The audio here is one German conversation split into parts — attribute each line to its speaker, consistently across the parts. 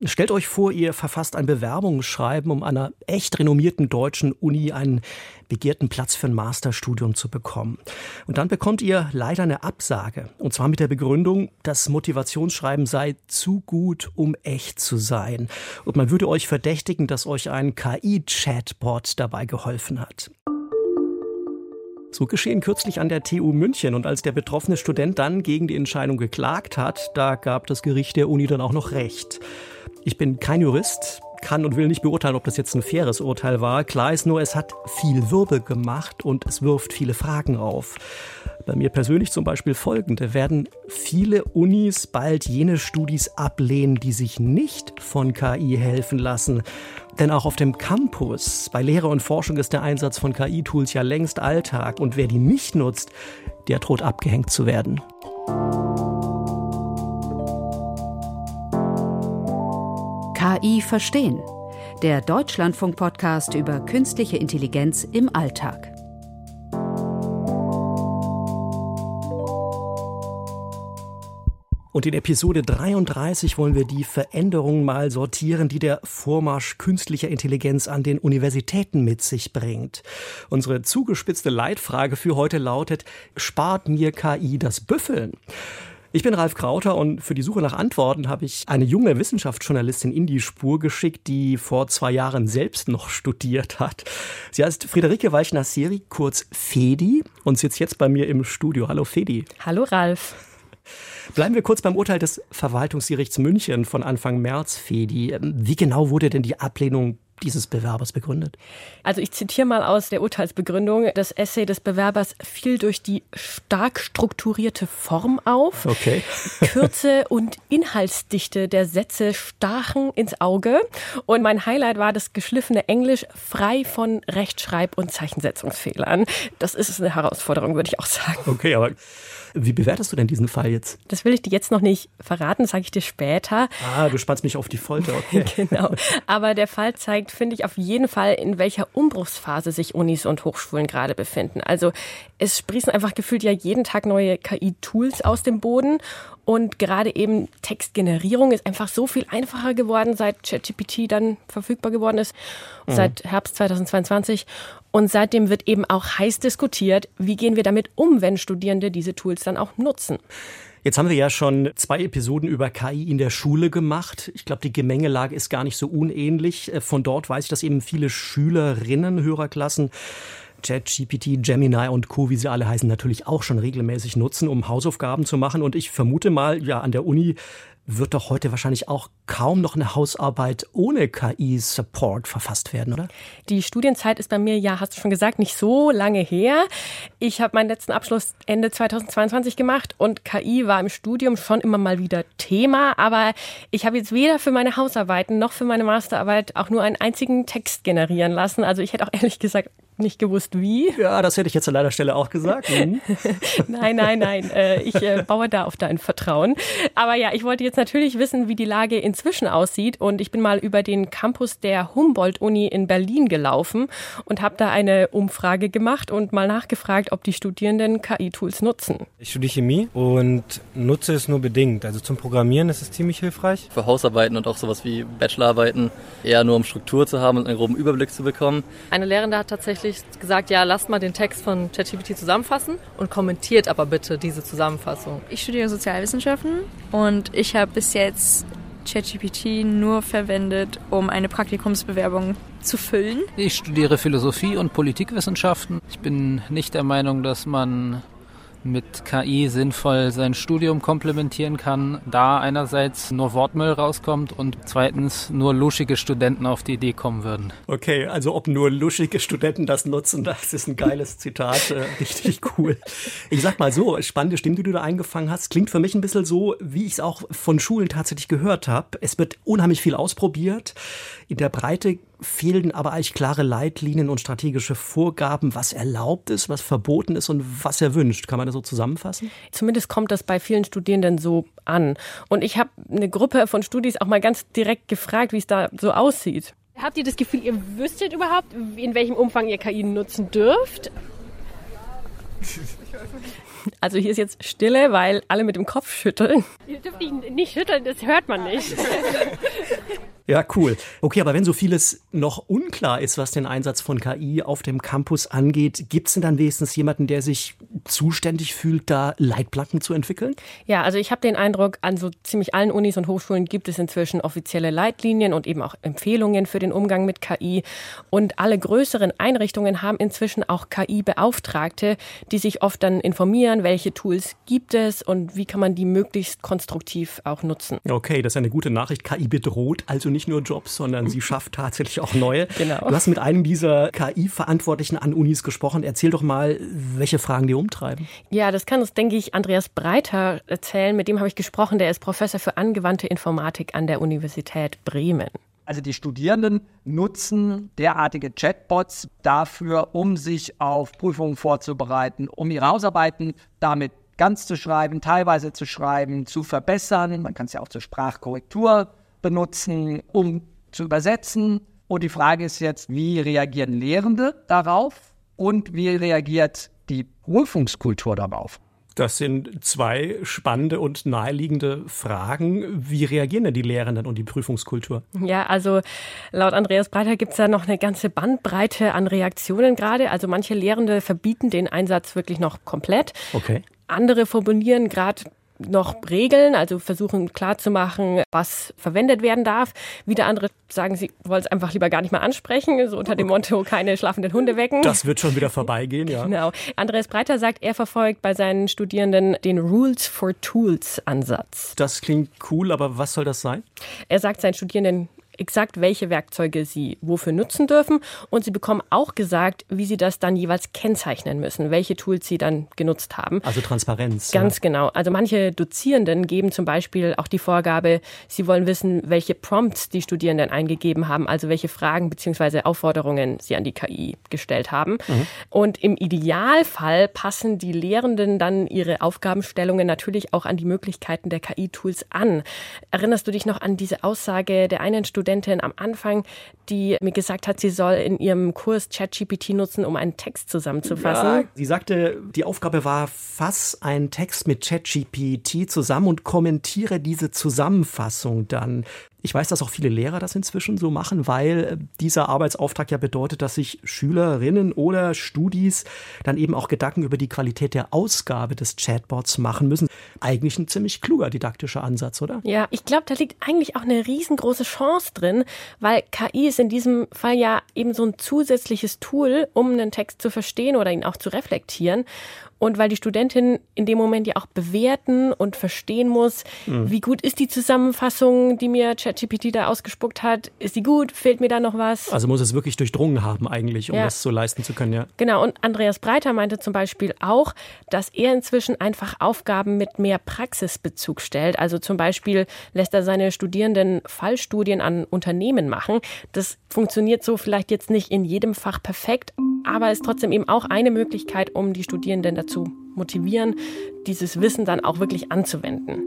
Speaker 1: Stellt euch vor, ihr verfasst ein Bewerbungsschreiben, um einer echt renommierten deutschen Uni einen begehrten Platz für ein Masterstudium zu bekommen. Und dann bekommt ihr leider eine Absage. Und zwar mit der Begründung, das Motivationsschreiben sei zu gut, um echt zu sein. Und man würde euch verdächtigen, dass euch ein KI-Chatbot dabei geholfen hat. So geschehen kürzlich an der TU München. Und als der betroffene Student dann gegen die Entscheidung geklagt hat, da gab das Gericht der Uni dann auch noch Recht. Ich bin kein Jurist, kann und will nicht beurteilen, ob das jetzt ein faires Urteil war. Klar ist nur, es hat viel Wirbel gemacht und es wirft viele Fragen auf. Bei mir persönlich zum Beispiel folgende: Werden viele Unis bald jene Studis ablehnen, die sich nicht von KI helfen lassen? Denn auch auf dem Campus, bei Lehre und Forschung ist der Einsatz von KI-Tools ja längst Alltag. Und wer die nicht nutzt, der droht abgehängt zu werden.
Speaker 2: KI verstehen. Der Deutschlandfunk-Podcast über künstliche Intelligenz im Alltag.
Speaker 1: Und in Episode 33 wollen wir die Veränderungen mal sortieren, die der Vormarsch künstlicher Intelligenz an den Universitäten mit sich bringt. Unsere zugespitzte Leitfrage für heute lautet: Spart mir KI das Büffeln? Ich bin Ralf Krauter und für die Suche nach Antworten habe ich eine junge Wissenschaftsjournalistin in die Spur geschickt, die vor 2 Jahren selbst noch studiert hat. Sie heißt Friederike Walchner-Seri, kurz Fedi, und sitzt jetzt bei mir im Studio. Hallo Fedi.
Speaker 3: Hallo Ralf.
Speaker 1: Bleiben wir kurz beim Urteil des Verwaltungsgerichts München von Anfang März, Fedi. Wie genau wurde denn die Ablehnung dieses Bewerbers begründet?
Speaker 3: Also ich zitiere mal aus der Urteilsbegründung. Das Essay des Bewerbers fiel durch die stark strukturierte Form auf.
Speaker 1: Okay.
Speaker 3: Kürze und Inhaltsdichte der Sätze stachen ins Auge. Und mein Highlight war das geschliffene Englisch, frei von Rechtschreib- und Zeichensetzungsfehlern. Das ist eine Herausforderung, würde ich auch sagen.
Speaker 1: Okay, aber wie bewertest du denn diesen Fall jetzt?
Speaker 3: Das will ich dir jetzt noch nicht verraten, sage ich dir später.
Speaker 1: Du spannst mich auf die Folter, okay.
Speaker 3: Genau. Aber der Fall zeigt, finde ich, auf jeden Fall, in welcher Umbruchsphase sich Unis und Hochschulen gerade befinden. Also es sprießen einfach gefühlt ja jeden Tag neue KI-Tools aus dem Boden. Und gerade eben Textgenerierung ist einfach so viel einfacher geworden, seit ChatGPT dann verfügbar geworden ist, seit Herbst 2022. Und seitdem wird eben auch heiß diskutiert, wie gehen wir damit um, wenn Studierende diese Tools dann auch nutzen.
Speaker 1: Jetzt haben wir ja schon 2 Episoden über KI in der Schule gemacht. Ich glaube, die Gemengelage ist gar nicht so unähnlich. Von dort weiß ich, dass eben viele Schülerinnen, Hörerklassen ChatGPT, Gemini und Co., wie sie alle heißen, natürlich auch schon regelmäßig nutzen, um Hausaufgaben zu machen. Und ich vermute mal, ja, an der Uni wird doch heute wahrscheinlich auch kaum noch eine Hausarbeit ohne KI-Support verfasst werden, oder?
Speaker 3: Die Studienzeit ist bei mir, ja, hast du schon gesagt, nicht so lange her. Ich habe meinen letzten Abschluss Ende 2022 gemacht und KI war im Studium schon immer mal wieder Thema. Aber ich habe jetzt weder für meine Hausarbeiten noch für meine Masterarbeit auch nur einen einzigen Text generieren lassen. Also ich hätte auch ehrlich gesagt nicht gewusst, wie.
Speaker 1: Ja, das hätte ich jetzt an deiner Stelle auch gesagt.
Speaker 3: Nein. Ich baue da auf dein Vertrauen. Aber ja, ich wollte jetzt natürlich wissen, wie die Lage inzwischen aussieht. Und ich bin mal über den Campus der Humboldt-Uni in Berlin gelaufen und habe da eine Umfrage gemacht und mal nachgefragt, ob die Studierenden KI-Tools nutzen.
Speaker 4: Ich studiere Chemie und nutze es nur bedingt. Also zum Programmieren ist es ziemlich hilfreich.
Speaker 5: Für Hausarbeiten und auch sowas wie Bachelorarbeiten eher nur um Struktur zu haben und einen groben Überblick zu bekommen.
Speaker 6: Eine Lehrende hat tatsächlich gesagt, ja, lasst mal den Text von ChatGPT zusammenfassen und kommentiert aber bitte diese Zusammenfassung.
Speaker 7: Ich studiere Sozialwissenschaften und ich habe bis jetzt ChatGPT nur verwendet, um eine Praktikumsbewerbung zu füllen.
Speaker 8: Ich studiere Philosophie und Politikwissenschaften. Ich bin nicht der Meinung, dass man mit KI sinnvoll sein Studium komplementieren kann, da einerseits nur Wortmüll rauskommt und zweitens nur luschige Studenten auf die Idee kommen würden.
Speaker 1: Okay, also ob nur luschige Studenten das nutzen, das ist ein geiles Zitat, richtig cool. Ich sag mal so, spannende Stimme, die du da eingefangen hast, klingt für mich ein bisschen so, wie ich es auch von Schulen tatsächlich gehört habe. Es wird unheimlich viel ausprobiert. In der Breite fehlen aber eigentlich klare Leitlinien und strategische Vorgaben, was erlaubt ist, was verboten ist und was erwünscht. Kann man das so zusammenfassen?
Speaker 3: Zumindest kommt das bei vielen Studierenden so an. Und ich habe eine Gruppe von Studis auch mal ganz direkt gefragt, wie es da so aussieht.
Speaker 9: Habt ihr das Gefühl, ihr wüsstet überhaupt, in welchem Umfang ihr KI nutzen dürft?
Speaker 3: Also hier ist jetzt Stille, weil alle mit dem Kopf schütteln.
Speaker 9: Ihr dürft ihn nicht schütteln, das hört man nicht.
Speaker 1: Ja, cool. Okay, aber wenn so vieles noch unklar ist, was den Einsatz von KI auf dem Campus angeht, gibt es denn dann wenigstens jemanden, der sich zuständig fühlt, da Leitplanken zu entwickeln?
Speaker 3: Ja, also ich habe den Eindruck, an so ziemlich allen Unis und Hochschulen gibt es inzwischen offizielle Leitlinien und eben auch Empfehlungen für den Umgang mit KI. Und alle größeren Einrichtungen haben inzwischen auch KI-Beauftragte, die sich oft dann informieren, welche Tools gibt es und wie kann man die möglichst konstruktiv auch nutzen.
Speaker 1: Okay, das ist eine gute Nachricht. KI bedroht also nicht nur Jobs, sondern sie schafft tatsächlich auch neue.
Speaker 3: Genau.
Speaker 1: Du hast mit einem dieser KI-Verantwortlichen an Unis gesprochen. Erzähl doch mal, welche Fragen die umtreiben.
Speaker 3: Ja, das kann uns, denke ich, Andreas Breiter erzählen. Mit dem habe ich gesprochen. Der ist Professor für angewandte Informatik an der Universität Bremen.
Speaker 10: Also die Studierenden nutzen derartige Chatbots dafür, um sich auf Prüfungen vorzubereiten, um ihre Hausarbeiten damit ganz zu schreiben, teilweise zu schreiben, zu verbessern. Man kann es ja auch zur Sprachkorrektur benutzen, um zu übersetzen. Und die Frage ist jetzt, wie reagieren Lehrende darauf und wie reagiert die Prüfungskultur darauf?
Speaker 1: Das sind zwei spannende und naheliegende Fragen. Wie reagieren denn die Lehrenden und die Prüfungskultur?
Speaker 3: Ja, also laut Andreas Breiter gibt es da noch eine ganze Bandbreite an Reaktionen gerade. Also manche Lehrende verbieten den Einsatz wirklich noch komplett.
Speaker 1: Okay.
Speaker 3: Andere formulieren gerade noch Regeln, also versuchen klarzumachen, was verwendet werden darf. Wieder andere sagen, sie wollen es einfach lieber gar nicht mehr ansprechen, so unter dem Motto, keine schlafenden Hunde wecken.
Speaker 1: Das wird schon wieder vorbeigehen, ja.
Speaker 3: Genau. Andreas Breiter sagt, er verfolgt bei seinen Studierenden den Rules for Tools Ansatz.
Speaker 1: Das klingt cool, aber was soll das sein?
Speaker 3: Er sagt seinen Studierenden exakt, welche Werkzeuge sie wofür nutzen dürfen. Und sie bekommen auch gesagt, wie sie das dann jeweils kennzeichnen müssen, welche Tools sie dann genutzt haben.
Speaker 1: Also Transparenz.
Speaker 3: Ganz genau. Also manche Dozierenden geben zum Beispiel auch die Vorgabe, sie wollen wissen, welche Prompts die Studierenden eingegeben haben, also welche Fragen bzw. Aufforderungen sie an die KI gestellt haben. Und im Idealfall passen die Lehrenden dann ihre Aufgabenstellungen natürlich auch an die Möglichkeiten der KI-Tools an. Erinnerst du dich noch an diese Aussage der einen Studentin am Anfang, die mir gesagt hat, sie soll in ihrem Kurs ChatGPT nutzen, um einen Text zusammenzufassen?
Speaker 1: Ja, sie sagte, die Aufgabe war, fass einen Text mit ChatGPT zusammen und kommentiere diese Zusammenfassung dann. Ich weiß, dass auch viele Lehrer das inzwischen so machen, weil dieser Arbeitsauftrag ja bedeutet, dass sich Schülerinnen oder Studis dann eben auch Gedanken über die Qualität der Ausgabe des Chatbots machen müssen. Eigentlich ein ziemlich kluger didaktischer Ansatz, oder?
Speaker 3: Ja, ich glaube, da liegt eigentlich auch eine riesengroße Chance drin, weil KI ist in diesem Fall ja eben so ein zusätzliches Tool, um einen Text zu verstehen oder ihn auch zu reflektieren. Und weil die Studentin in dem Moment ja auch bewerten und verstehen muss, wie gut ist die Zusammenfassung, die mir ChatGPT da ausgespuckt hat. Ist die gut? Fehlt mir da noch was?
Speaker 1: Also muss es wirklich durchdrungen haben eigentlich, um das so leisten zu können, ja.
Speaker 3: Genau, und Andreas Breiter meinte zum Beispiel auch, dass er inzwischen einfach Aufgaben mit mehr Praxisbezug stellt. Also zum Beispiel lässt er seine Studierenden Fallstudien an Unternehmen machen. Das funktioniert so vielleicht jetzt nicht in jedem Fach perfekt, aber ist trotzdem eben auch eine Möglichkeit, um die Studierenden dazu motivieren, dieses Wissen dann auch wirklich anzuwenden.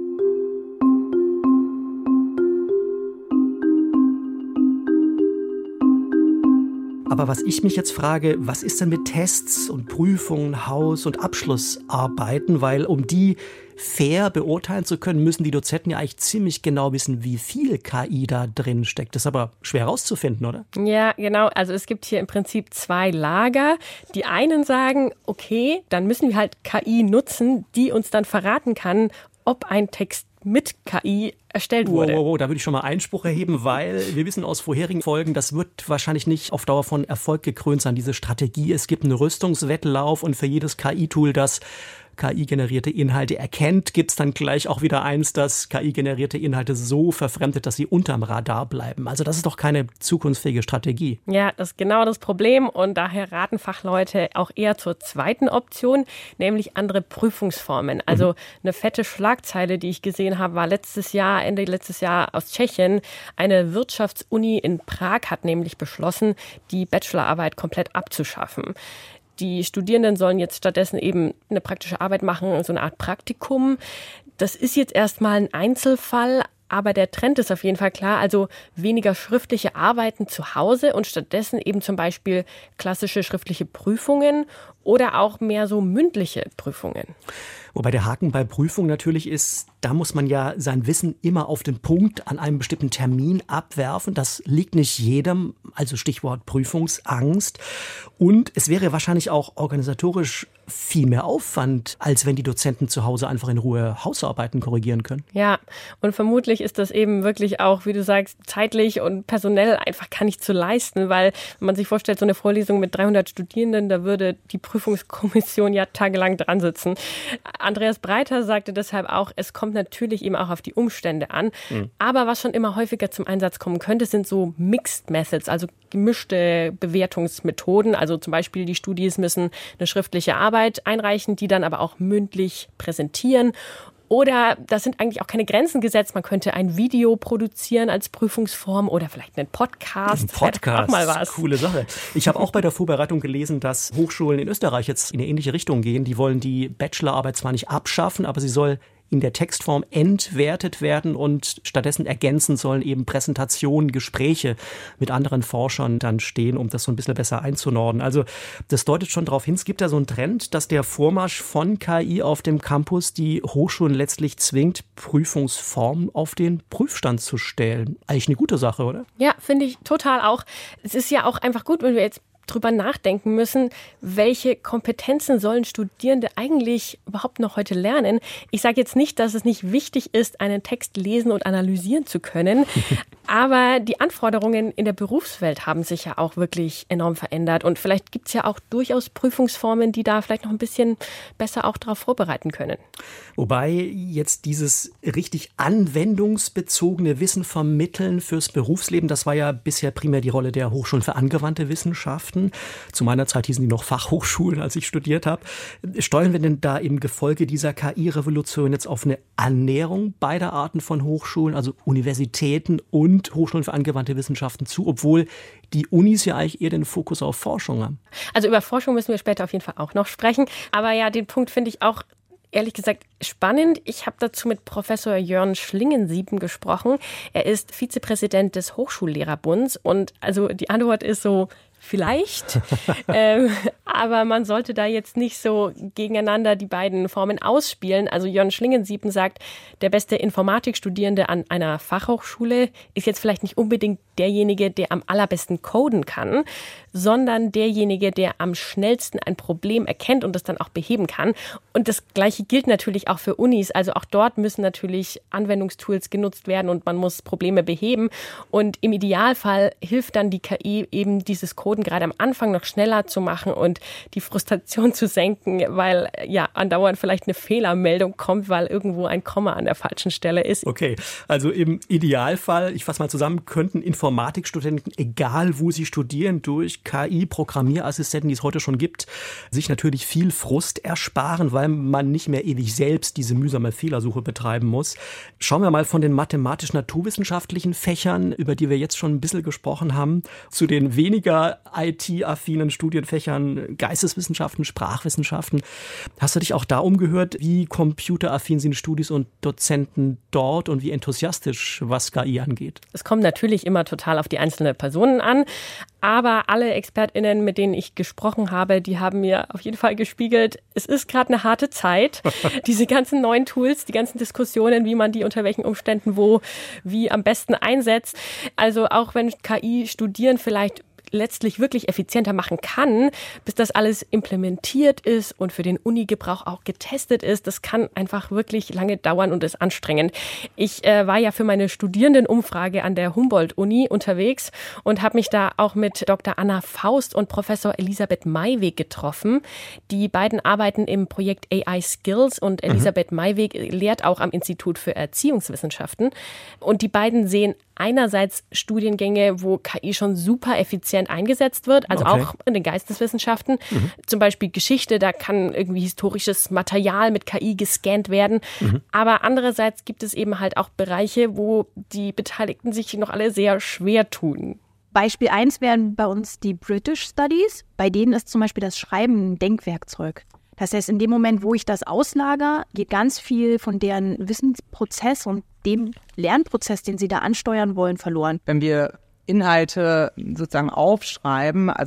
Speaker 1: Aber was ich mich jetzt frage, was ist denn mit Tests und Prüfungen, Haus- und Abschlussarbeiten? Weil um die fair beurteilen zu können, müssen die Dozenten ja eigentlich ziemlich genau wissen, wie viel KI da drin steckt. Das ist aber schwer rauszufinden, oder?
Speaker 3: Ja, genau. Also es gibt hier im Prinzip zwei Lager. Die einen sagen, okay, dann müssen wir halt KI nutzen, die uns dann verraten kann, ob ein Text mit KI erstellt wurde.
Speaker 1: Wow, da würde ich schon mal Einspruch erheben, weil wir wissen aus vorherigen Folgen, das wird wahrscheinlich nicht auf Dauer von Erfolg gekrönt sein, diese Strategie. Es gibt einen Rüstungswettlauf und für jedes KI-Tool, das KI-generierte Inhalte erkennt, gibt es dann gleich auch wieder eins, das KI-generierte Inhalte so verfremdet, dass sie unterm Radar bleiben. Also das ist doch keine zukunftsfähige Strategie.
Speaker 3: Ja, das ist genau das Problem und daher raten Fachleute auch eher zur zweiten Option, nämlich andere Prüfungsformen. Also eine fette Schlagzeile, die ich gesehen habe, war Ende letztes Jahr aus Tschechien. Eine Wirtschaftsuni in Prag hat nämlich beschlossen, die Bachelorarbeit komplett abzuschaffen. Die Studierenden sollen jetzt stattdessen eben eine praktische Arbeit machen, so eine Art Praktikum. Das ist jetzt erstmal ein Einzelfall, aber der Trend ist auf jeden Fall klar. Also weniger schriftliche Arbeiten zu Hause und stattdessen eben zum Beispiel klassische schriftliche Prüfungen oder auch mehr so mündliche Prüfungen?
Speaker 1: Wobei der Haken bei Prüfungen natürlich ist, da muss man ja sein Wissen immer auf den Punkt an einem bestimmten Termin abwerfen. Das liegt nicht jedem, also Stichwort Prüfungsangst. Und es wäre wahrscheinlich auch organisatorisch viel mehr Aufwand, als wenn die Dozenten zu Hause einfach in Ruhe Hausarbeiten korrigieren können.
Speaker 3: Ja, und vermutlich ist das eben wirklich auch, wie du sagst, zeitlich und personell einfach gar nicht zu leisten, weil wenn man sich vorstellt, so eine Vorlesung mit 300 Studierenden, da würde die Prüfungskommission ja tagelang dran sitzen. Andreas Breiter sagte deshalb auch, es kommt natürlich eben auch auf die Umstände an. Aber was schon immer häufiger zum Einsatz kommen könnte, sind so Mixed Methods, also gemischte Bewertungsmethoden. Also zum Beispiel die Studis müssen eine schriftliche Arbeit einreichen, die dann aber auch mündlich präsentieren. Oder da sind eigentlich auch keine Grenzen gesetzt. Man könnte ein Video produzieren als Prüfungsform oder vielleicht einen Podcast.
Speaker 1: Ein Podcast,
Speaker 3: auch mal was.
Speaker 1: Coole Sache. Ich habe auch bei der Vorbereitung gelesen, dass Hochschulen in Österreich jetzt in eine ähnliche Richtung gehen. Die wollen die Bachelorarbeit zwar nicht abschaffen, aber sie soll in der Textform entwertet werden und stattdessen ergänzend sollen eben Präsentationen, Gespräche mit anderen Forschern dann stehen, um das so ein bisschen besser einzunordnen. Also das deutet schon darauf hin, es gibt da so einen Trend, dass der Vormarsch von KI auf dem Campus die Hochschulen letztlich zwingt, Prüfungsformen auf den Prüfstand zu stellen. Eigentlich eine gute Sache, oder?
Speaker 3: Ja, finde ich total auch. Es ist ja auch einfach gut, wenn wir jetzt drüber nachdenken müssen, welche Kompetenzen sollen Studierende eigentlich überhaupt noch heute lernen. Ich sage jetzt nicht, dass es nicht wichtig ist, einen Text lesen und analysieren zu können, aber die Anforderungen in der Berufswelt haben sich ja auch wirklich enorm verändert und vielleicht gibt es ja auch durchaus Prüfungsformen, die da vielleicht noch ein bisschen besser auch darauf vorbereiten können.
Speaker 1: Wobei jetzt dieses richtig anwendungsbezogene Wissen vermitteln fürs Berufsleben, das war ja bisher primär die Rolle der Hochschulen für angewandte Wissenschaften. Zu meiner Zeit hießen die noch Fachhochschulen, als ich studiert habe. Steuern wir denn da im Gefolge dieser KI-Revolution jetzt auf eine Annäherung beider Arten von Hochschulen, also Universitäten und Hochschulen für angewandte Wissenschaften zu, obwohl die Unis ja eigentlich eher den Fokus auf Forschung haben?
Speaker 3: Also über Forschung müssen wir später auf jeden Fall auch noch sprechen. Aber ja, den Punkt finde ich auch ehrlich gesagt spannend. Ich habe dazu mit Professor Jörn Schlingensieben gesprochen. Er ist Vizepräsident des Hochschullehrerbunds und also die Antwort ist so, vielleicht, aber man sollte da jetzt nicht so gegeneinander die beiden Formen ausspielen. Also Jörn Schlingensieben sagt, der beste Informatikstudierende an einer Fachhochschule ist jetzt vielleicht nicht unbedingt derjenige, der am allerbesten coden kann, sondern derjenige, der am schnellsten ein Problem erkennt und das dann auch beheben kann. Und das Gleiche gilt natürlich auch für Unis. Also auch dort müssen natürlich Anwendungstools genutzt werden und man muss Probleme beheben. Und im Idealfall hilft dann die KI eben dieses Coden gerade am Anfang noch schneller zu machen und die Frustration zu senken, weil ja andauernd vielleicht eine Fehlermeldung kommt, weil irgendwo ein Komma an der falschen Stelle ist.
Speaker 1: Okay, also im Idealfall, ich fasse mal zusammen, könnten Informatikstudenten, egal wo sie studieren, durch KI-Programmierassistenten, die es heute schon gibt, sich natürlich viel Frust ersparen, weil man nicht mehr ewig selbst diese mühsame Fehlersuche betreiben muss. Schauen wir mal von den mathematisch-naturwissenschaftlichen Fächern, über die wir jetzt schon ein bisschen gesprochen haben, zu den weniger IT-affinen Studienfächern, Geisteswissenschaften, Sprachwissenschaften. Hast du dich auch da umgehört, wie computeraffin sind Studis und Dozenten dort und wie enthusiastisch, was KI angeht?
Speaker 3: Es kommt natürlich immer total auf die einzelnen Personen an, aber alle ExpertInnen, mit denen ich gesprochen habe, die haben mir auf jeden Fall gespiegelt, es ist gerade eine harte Zeit. Diese ganzen neuen Tools, die ganzen Diskussionen, wie man die unter welchen Umständen wie am besten einsetzt. Also auch wenn KI studieren vielleicht letztlich wirklich effizienter machen kann, bis das alles implementiert ist und für den Uni-Gebrauch auch getestet ist. Das kann einfach wirklich lange dauern und ist anstrengend. Ich war ja für meine Studierendenumfrage an der Humboldt-Uni unterwegs und habe mich da auch mit Dr. Anna Faust und Professor Elisabeth Maiweg getroffen. Die beiden arbeiten im Projekt AI Skills und Elisabeth Maiweg lehrt auch am Institut für Erziehungswissenschaften. Und die beiden sehen einerseits Studiengänge, wo KI schon super effizient eingesetzt wird, also auch in den Geisteswissenschaften. Zum Beispiel Geschichte, da kann irgendwie historisches Material mit KI gescannt werden. Aber andererseits gibt es eben halt auch Bereiche, wo die Beteiligten sich noch alle sehr schwer tun.
Speaker 11: Beispiel 1 wären bei uns die British Studies. Bei denen ist zum Beispiel das Schreiben ein Denkwerkzeug. Das heißt, in dem Moment, wo ich das auslager, geht ganz viel von deren Wissensprozess und dem Lernprozess, den sie da ansteuern wollen, verloren.
Speaker 10: Wenn wir Inhalte sozusagen aufschreiben, also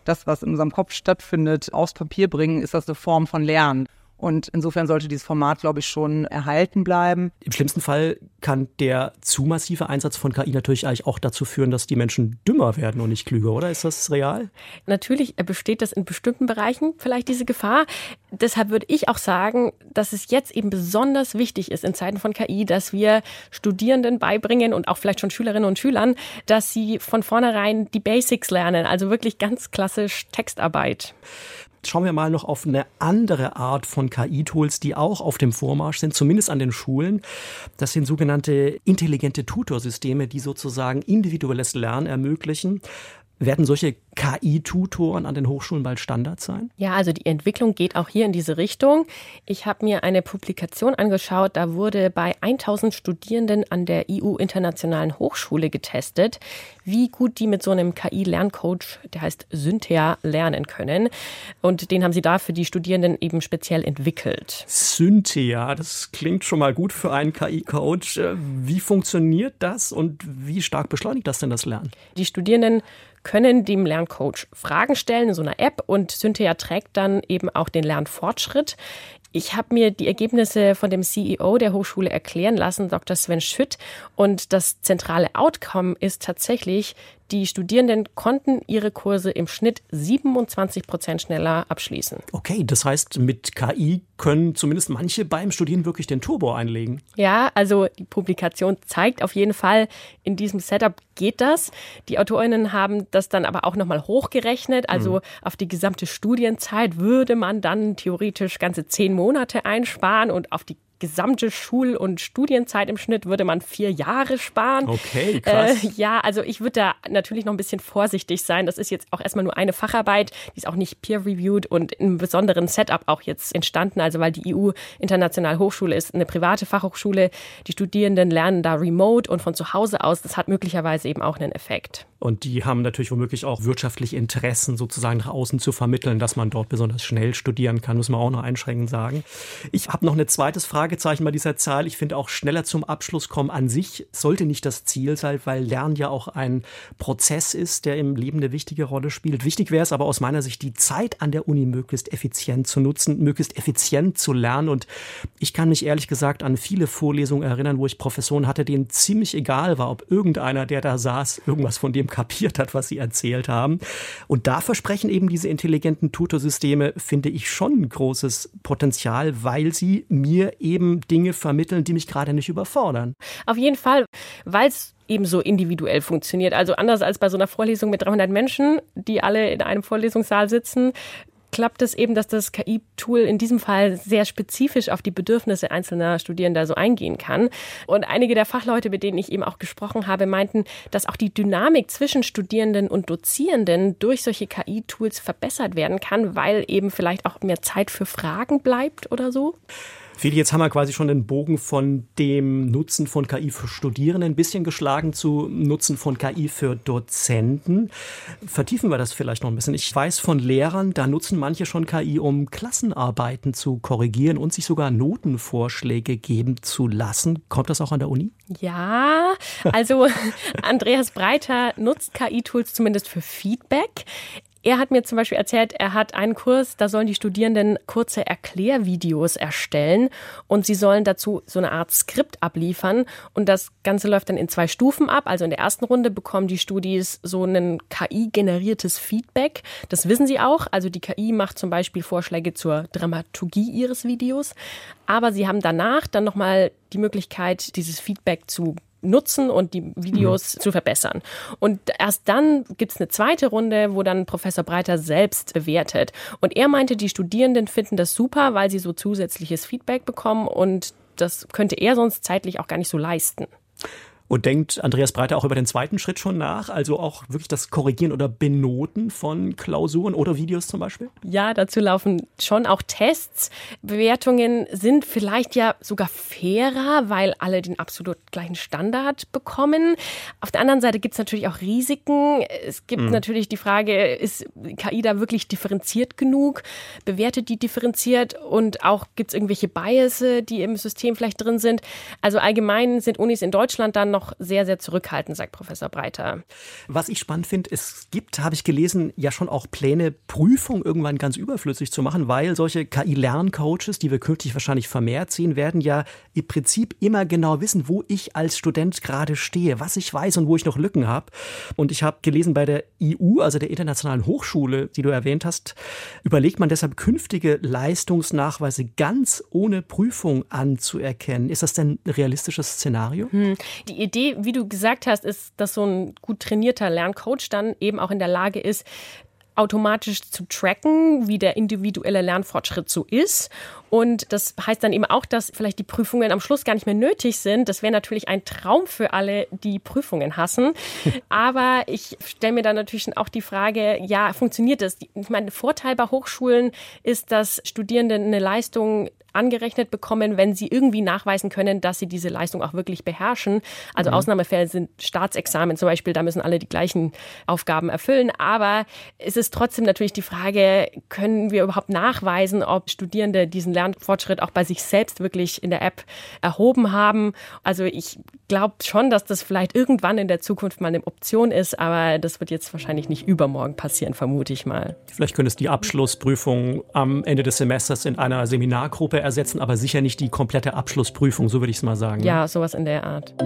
Speaker 12: das, was in unserem Kopf stattfindet, aufs Papier bringen, ist das eine Form von Lernen. Und insofern sollte dieses Format, glaube ich, schon erhalten bleiben.
Speaker 1: Im schlimmsten Fall kann der zu massive Einsatz von KI natürlich eigentlich auch dazu führen, dass die Menschen dümmer werden und nicht klüger, oder? Ist das real?
Speaker 3: Natürlich besteht das in bestimmten Bereichen vielleicht diese Gefahr. Deshalb würde ich auch sagen, dass es jetzt eben besonders wichtig ist in Zeiten von KI, dass wir Studierenden beibringen und auch vielleicht schon Schülerinnen und Schülern, dass sie von vornherein die Basics lernen, also wirklich ganz klassisch Textarbeit.
Speaker 1: Schauen wir mal noch auf eine andere Art von KI-Tools, die auch auf dem Vormarsch sind, zumindest an den Schulen. Das sind sogenannte intelligente Tutorsysteme, die sozusagen individuelles Lernen ermöglichen. Werden solche KI-Tutoren an den Hochschulen bald Standard sein?
Speaker 3: Ja, also die Entwicklung geht auch hier in diese Richtung. Ich habe mir eine Publikation angeschaut, da wurde bei 1000 Studierenden an der EU-Internationalen Hochschule getestet, wie gut die mit so einem KI-Lerncoach, der heißt Synthea, lernen können. Und den haben sie da für die Studierenden eben speziell entwickelt.
Speaker 1: Synthea, das klingt schon mal gut für einen KI-Coach. Wie funktioniert das und wie stark beschleunigt das denn das Lernen?
Speaker 3: Die Studierenden können dem Lerncoach Fragen stellen in so einer App und Synthea trägt dann eben auch den Lernfortschritt. Ich habe mir die Ergebnisse von dem CEO der Hochschule erklären lassen, Dr. Sven Schütt. Und das zentrale Outcome ist tatsächlich, die Studierenden konnten ihre Kurse im Schnitt 27% schneller abschließen.
Speaker 1: Okay, das heißt, mit KI können zumindest manche beim Studieren wirklich den Turbo einlegen.
Speaker 3: Ja, also die Publikation zeigt auf jeden Fall, in diesem Setup geht das. Die AutorInnen haben das dann aber auch nochmal hochgerechnet. Also auf die gesamte Studienzeit würde man dann theoretisch ganze 10 Monate einsparen und auf die gesamte Schul- und Studienzeit im Schnitt würde man 4 Jahre sparen.
Speaker 1: Okay, krass.
Speaker 3: Ja, also ich würde da natürlich noch ein bisschen vorsichtig sein. Das ist jetzt auch erstmal nur eine Facharbeit, die ist auch nicht peer-reviewed und in einem besonderen Setup auch jetzt entstanden. Also weil die EU-Internationale Hochschule ist eine private Fachhochschule. Die Studierenden lernen da remote und von zu Hause aus. Das hat möglicherweise eben auch einen Effekt.
Speaker 1: Und die haben natürlich womöglich auch wirtschaftliche Interessen sozusagen nach außen zu vermitteln, dass man dort besonders schnell studieren kann, muss man auch noch einschränkend sagen. Ich habe noch ein zweites Fragezeichen bei dieser Zahl. Ich finde auch schneller zum Abschluss kommen an sich sollte nicht das Ziel sein, weil Lernen ja auch ein Prozess ist, der im Leben eine wichtige Rolle spielt. Wichtig wäre es aber aus meiner Sicht, die Zeit an der Uni möglichst effizient zu nutzen, möglichst effizient zu lernen. Und ich kann mich ehrlich gesagt an viele Vorlesungen erinnern, wo ich Professoren hatte, denen ziemlich egal war, ob irgendeiner, der da saß, irgendwas von dem kapiert hat, was sie erzählt haben. Und da versprechen eben diese intelligenten Tutorsysteme, finde ich, schon ein großes Potenzial, weil sie mir eben Dinge vermitteln, die mich gerade nicht überfordern.
Speaker 3: Auf jeden Fall, weil es eben so individuell funktioniert. Also anders als bei so einer Vorlesung mit 300 Menschen, die alle in einem Vorlesungssaal sitzen, klappt es eben, dass das KI-Tool in diesem Fall sehr spezifisch auf die Bedürfnisse einzelner Studierender so eingehen kann. Und einige der Fachleute, mit denen ich eben auch gesprochen habe, meinten, dass auch die Dynamik zwischen Studierenden und Dozierenden durch solche KI-Tools verbessert werden kann, weil eben vielleicht auch mehr Zeit für Fragen bleibt oder so.
Speaker 1: Feli, jetzt haben wir quasi schon den Bogen von dem Nutzen von KI für Studierende ein bisschen geschlagen zu Nutzen von KI für Dozenten. Vertiefen wir das vielleicht noch ein bisschen. Ich weiß von Lehrern, da nutzen manche schon KI, um Klassenarbeiten zu korrigieren und sich sogar Notenvorschläge geben zu lassen. Kommt das auch an der Uni?
Speaker 3: Ja, also Andreas Breiter nutzt KI-Tools zumindest für Feedback. Er hat mir zum Beispiel erzählt, er hat einen Kurs, da sollen die Studierenden kurze Erklärvideos erstellen und sie sollen dazu so eine Art Skript abliefern und das Ganze läuft dann in 2 Stufen ab. Also in der ersten Runde bekommen die Studis so ein KI-generiertes Feedback. Das wissen sie auch. Also die KI macht zum Beispiel Vorschläge zur Dramaturgie ihres Videos, aber sie haben danach dann nochmal die Möglichkeit, dieses Feedback zu nutzen und die Videos zu verbessern. Und erst dann gibt es eine zweite Runde, wo dann Professor Breiter selbst bewertet. Und er meinte, die Studierenden finden das super, weil sie so zusätzliches Feedback bekommen und das könnte er sonst zeitlich auch gar nicht so leisten.
Speaker 1: Und denkt Andreas Breiter auch über den zweiten Schritt schon nach? Also auch wirklich das Korrigieren oder Benoten von Klausuren oder Videos zum Beispiel?
Speaker 3: Ja, dazu laufen schon auch Tests. Bewertungen sind vielleicht ja sogar fairer, weil alle den absolut gleichen Standard bekommen. Auf der anderen Seite gibt es natürlich auch Risiken. Es gibt natürlich die Frage, ist KI da wirklich differenziert genug? Bewertet die differenziert? Und auch gibt es irgendwelche Biases, die im System vielleicht drin sind? Also allgemein sind Unis in Deutschland dann noch sehr, sehr zurückhaltend, sagt Professor Breiter.
Speaker 1: Was ich spannend finde, es gibt, habe ich gelesen, ja schon auch Pläne, Prüfung irgendwann ganz überflüssig zu machen, weil solche KI-Lerncoaches, die wir künftig wahrscheinlich vermehrt sehen werden, ja im Prinzip immer genau wissen, wo ich als Student gerade stehe, was ich weiß und wo ich noch Lücken habe. Und ich habe gelesen, bei der IU, also der Internationalen Hochschule, die du erwähnt hast, überlegt man deshalb künftige Leistungsnachweise ganz ohne Prüfung anzuerkennen. Ist das denn ein realistisches Szenario?
Speaker 3: Die Idee, wie du gesagt hast, ist, dass so ein gut trainierter Lerncoach dann eben auch in der Lage ist, automatisch zu tracken, wie der individuelle Lernfortschritt so ist. Und das heißt dann eben auch, dass vielleicht die Prüfungen am Schluss gar nicht mehr nötig sind. Das wäre natürlich ein Traum für alle, die Prüfungen hassen. Aber ich stelle mir dann natürlich auch die Frage, ja, funktioniert das? Ich meine, der Vorteil bei Hochschulen ist, dass Studierende eine Leistung angerechnet bekommen, wenn sie irgendwie nachweisen können, dass sie diese Leistung auch wirklich beherrschen. Also Ausnahmefälle sind Staatsexamen zum Beispiel, da müssen alle die gleichen Aufgaben erfüllen. Aber es ist trotzdem natürlich die Frage, können wir überhaupt nachweisen, ob Studierende diesen Lernfortschritt auch bei sich selbst wirklich in der App erhoben haben? Also ich glaube schon, dass das vielleicht irgendwann in der Zukunft mal eine Option ist, aber das wird jetzt wahrscheinlich nicht übermorgen passieren, vermute ich mal.
Speaker 1: Vielleicht könnte es die Abschlussprüfung am Ende des Semesters in einer Seminargruppe ersetzen, aber sicher nicht die komplette Abschlussprüfung, so würde ich es mal sagen.
Speaker 3: Ja, sowas in der Art.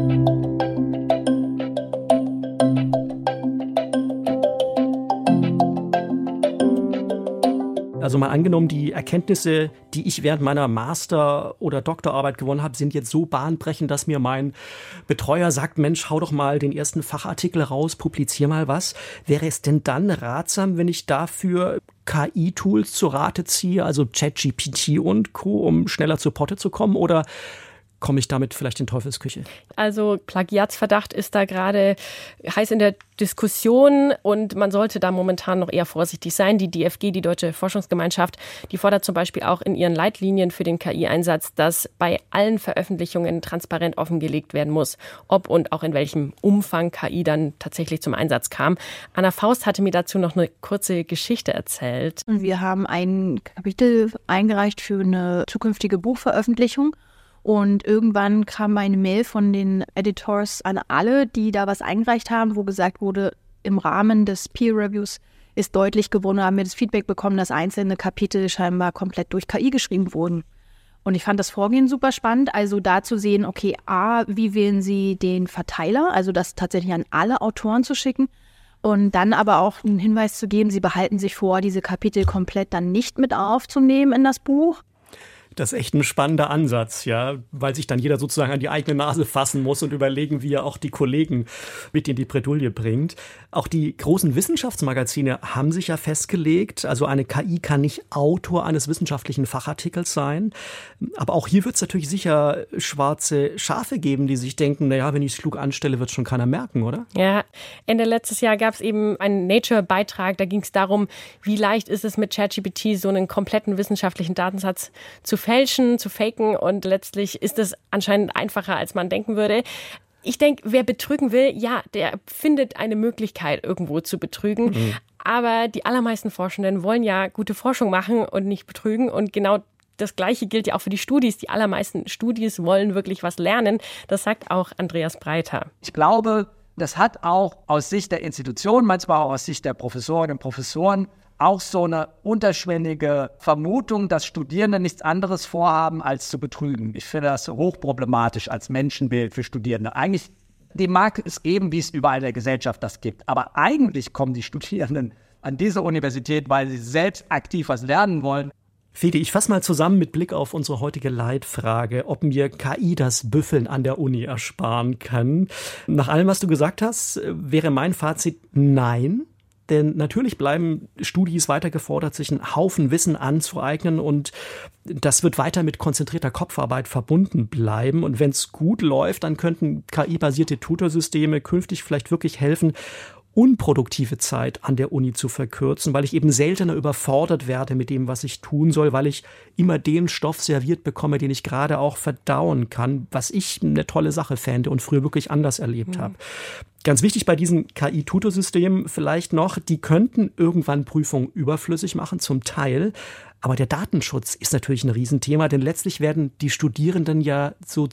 Speaker 1: Also mal angenommen, die Erkenntnisse, die ich während meiner Master- oder Doktorarbeit gewonnen habe, sind jetzt so bahnbrechend, dass mir mein Betreuer sagt, Mensch, hau doch mal den ersten Fachartikel raus, publizier mal was. Wäre es denn dann ratsam, wenn ich dafür KI-Tools zu Rate ziehe, also ChatGPT und Co., um schneller zu Potte zu kommen, oder komme ich damit vielleicht in Teufelsküche?
Speaker 3: Also Plagiatsverdacht ist da gerade heiß in der Diskussion und man sollte da momentan noch eher vorsichtig sein. Die DFG, die Deutsche Forschungsgemeinschaft, die fordert zum Beispiel auch in ihren Leitlinien für den KI-Einsatz, dass bei allen Veröffentlichungen transparent offengelegt werden muss, ob und auch in welchem Umfang KI dann tatsächlich zum Einsatz kam. Anna Faust hatte mir dazu noch eine kurze Geschichte erzählt.
Speaker 11: Wir haben ein Kapitel eingereicht für eine zukünftige Buchveröffentlichung. Und irgendwann kam eine Mail von den Editors an alle, die da was eingereicht haben, wo gesagt wurde, im Rahmen des Peer-Reviews ist deutlich geworden, haben wir das Feedback bekommen, dass einzelne Kapitel scheinbar komplett durch KI geschrieben wurden. Und ich fand das Vorgehen super spannend, also da zu sehen, okay, wie wählen Sie den Verteiler, also das tatsächlich an alle Autoren zu schicken und dann aber auch einen Hinweis zu geben, Sie behalten sich vor, diese Kapitel komplett dann nicht mit aufzunehmen in das Buch.
Speaker 1: Das ist echt ein spannender Ansatz, ja, weil sich dann jeder sozusagen an die eigene Nase fassen muss und überlegen, wie er auch die Kollegen mit in die Bredouille bringt. Auch die großen Wissenschaftsmagazine haben sich ja festgelegt, also eine KI kann nicht Autor eines wissenschaftlichen Fachartikels sein. Aber auch hier wird es natürlich sicher schwarze Schafe geben, die sich denken, naja, wenn ich es klug anstelle, wird es schon keiner merken, oder?
Speaker 3: Ja, Ende letztes Jahr gab es eben einen Nature-Beitrag, da ging es darum, wie leicht ist es mit ChatGPT so einen kompletten wissenschaftlichen Datensatz zu fälschen, zu faken und letztlich ist es anscheinend einfacher, als man denken würde. Ich denke, wer betrügen will, ja, der findet eine Möglichkeit, irgendwo zu betrügen. Aber die allermeisten Forschenden wollen ja gute Forschung machen und nicht betrügen. Und genau das Gleiche gilt ja auch für die Studis. Die allermeisten Studis wollen wirklich was lernen. Das sagt auch Andreas Breiter.
Speaker 10: Ich glaube, das hat auch aus Sicht der Institution, manchmal auch aus Sicht der Professorinnen und Professoren, auch so eine unterschwellige Vermutung, dass Studierende nichts anderes vorhaben, als zu betrügen. Ich finde das hochproblematisch als Menschenbild für Studierende. Eigentlich, die mag es geben, wie es überall in der Gesellschaft das gibt. Aber eigentlich kommen die Studierenden an diese Universität, weil sie selbst aktiv was lernen wollen.
Speaker 1: Fedi, ich fasse mal zusammen mit Blick auf unsere heutige Leitfrage, ob mir KI das Büffeln an der Uni ersparen kann. Nach allem, was du gesagt hast, wäre mein Fazit nein. Denn natürlich bleiben Studis weiter gefordert, sich einen Haufen Wissen anzueignen und das wird weiter mit konzentrierter Kopfarbeit verbunden bleiben. Und wenn es gut läuft, dann könnten KI-basierte Tutorsysteme künftig vielleicht wirklich helfen, unproduktive Zeit an der Uni zu verkürzen, weil ich eben seltener überfordert werde mit dem, was ich tun soll, weil ich immer den Stoff serviert bekomme, den ich gerade auch verdauen kann, was ich eine tolle Sache fände und früher wirklich anders erlebt habe. Ganz wichtig bei diesen KI-Tutorsystemen vielleicht noch, die könnten irgendwann Prüfungen überflüssig machen, zum Teil. Aber der Datenschutz ist natürlich ein Riesenthema, denn letztlich werden die Studierenden ja so zu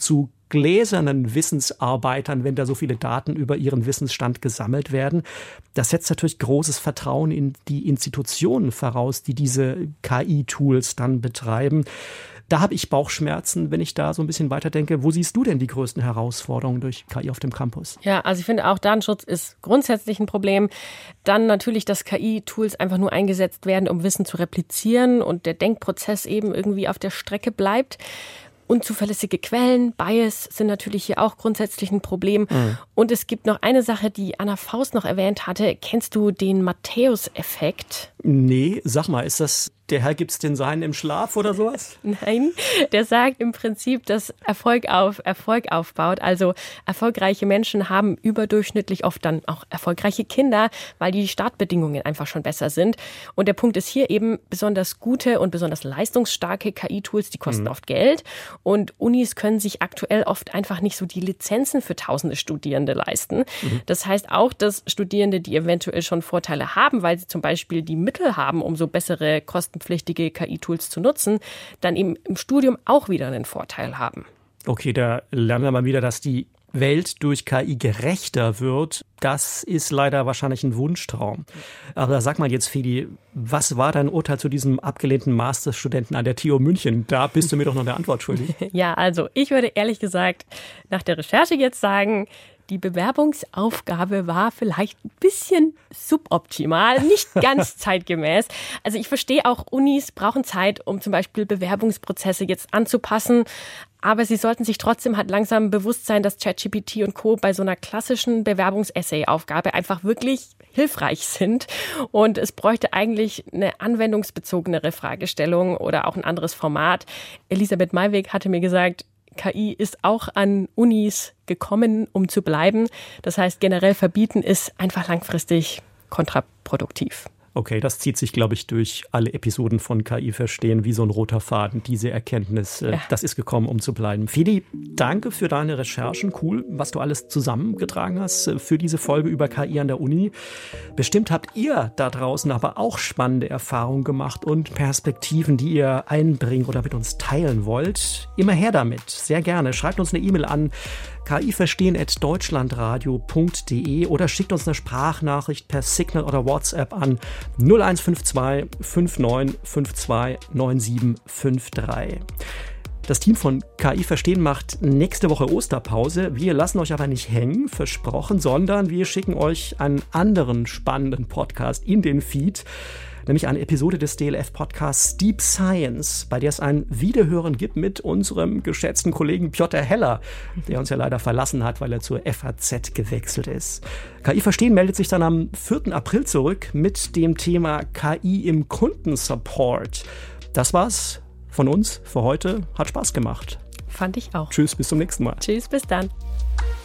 Speaker 1: gläsernen Wissensarbeitern, wenn da so viele Daten über ihren Wissensstand gesammelt werden. Das setzt natürlich großes Vertrauen in die Institutionen voraus, die diese KI-Tools dann betreiben. Da habe ich Bauchschmerzen, wenn ich da so ein bisschen weiterdenke. Wo siehst du denn die größten Herausforderungen durch KI auf dem Campus?
Speaker 3: Ja, also ich finde auch Datenschutz ist grundsätzlich ein Problem. Dann natürlich, dass KI-Tools einfach nur eingesetzt werden, um Wissen zu replizieren und der Denkprozess eben irgendwie auf der Strecke bleibt. Unzuverlässige Quellen, Bias sind natürlich hier auch grundsätzlich ein Problem. Und es gibt noch eine Sache, die Anna Faust noch erwähnt hatte. Kennst du den Matthäus-Effekt?
Speaker 1: Nee, sag mal, ist das der Herr gibt's den Seinen im Schlaf oder sowas?
Speaker 3: Nein, der sagt im Prinzip, dass Erfolg auf Erfolg aufbaut. Also erfolgreiche Menschen haben überdurchschnittlich oft dann auch erfolgreiche Kinder, weil die Startbedingungen einfach schon besser sind. Und der Punkt ist hier eben, besonders gute und besonders leistungsstarke KI-Tools, die kosten oft Geld. Und Unis können sich aktuell oft einfach nicht so die Lizenzen für tausende Studierende leisten. Das heißt auch, dass Studierende, die eventuell schon Vorteile haben, weil sie zum Beispiel die Mittel haben, um so bessere kostenpflichtige KI-Tools zu nutzen, dann eben im Studium auch wieder einen Vorteil haben.
Speaker 1: Okay, da lernen wir mal wieder, dass die Welt durch KI gerechter wird. Das ist leider wahrscheinlich ein Wunschtraum. Aber sag mal jetzt, Feli, was war dein Urteil zu diesem abgelehnten Masterstudenten an der TU München? Da bist du mir doch noch eine Antwort schuldig.
Speaker 3: Ja, also ich würde ehrlich gesagt nach der Recherche jetzt sagen, die Bewerbungsaufgabe war vielleicht ein bisschen suboptimal, nicht ganz zeitgemäß. Also ich verstehe auch, Unis brauchen Zeit, um zum Beispiel Bewerbungsprozesse jetzt anzupassen. Aber sie sollten sich trotzdem halt langsam bewusst sein, dass ChatGPT und Co. bei so einer klassischen Bewerbungsessay-Aufgabe einfach wirklich hilfreich sind. Und es bräuchte eigentlich eine anwendungsbezogenere Fragestellung oder auch ein anderes Format. Elisabeth Maiweg hatte mir gesagt, KI ist auch an Unis gekommen, um zu bleiben. Das heißt, generell verbieten ist einfach langfristig kontraproduktiv.
Speaker 1: Okay, das zieht sich, glaube ich, durch alle Episoden von KI verstehen, wie so ein roter Faden. Diese Erkenntnis, das ist gekommen, um zu bleiben. Feli, danke für deine Recherchen. Cool, was du alles zusammengetragen hast für diese Folge über KI an der Uni. Bestimmt habt ihr da draußen aber auch spannende Erfahrungen gemacht und Perspektiven, die ihr einbringen oder mit uns teilen wollt. Immer her damit, sehr gerne. Schreibt uns eine E-Mail an kiverstehen@deutschlandradio.de oder schickt uns eine Sprachnachricht per Signal oder WhatsApp an 0152 5952 9753. Das Team von KI Verstehen macht nächste Woche Osterpause. Wir lassen euch aber nicht hängen, versprochen, sondern wir schicken euch einen anderen spannenden Podcast in den Feed, nämlich eine Episode des DLF-Podcasts Deep Science, bei der es ein Wiederhören gibt mit unserem geschätzten Kollegen Piotr Heller, der uns ja leider verlassen hat, weil er zur FAZ gewechselt ist. KI Verstehen meldet sich dann am 4. April zurück mit dem Thema KI im Kundensupport. Das war's von uns für heute. Hat Spaß gemacht.
Speaker 3: Fand ich auch.
Speaker 1: Tschüss, bis zum nächsten Mal.
Speaker 3: Tschüss, bis dann.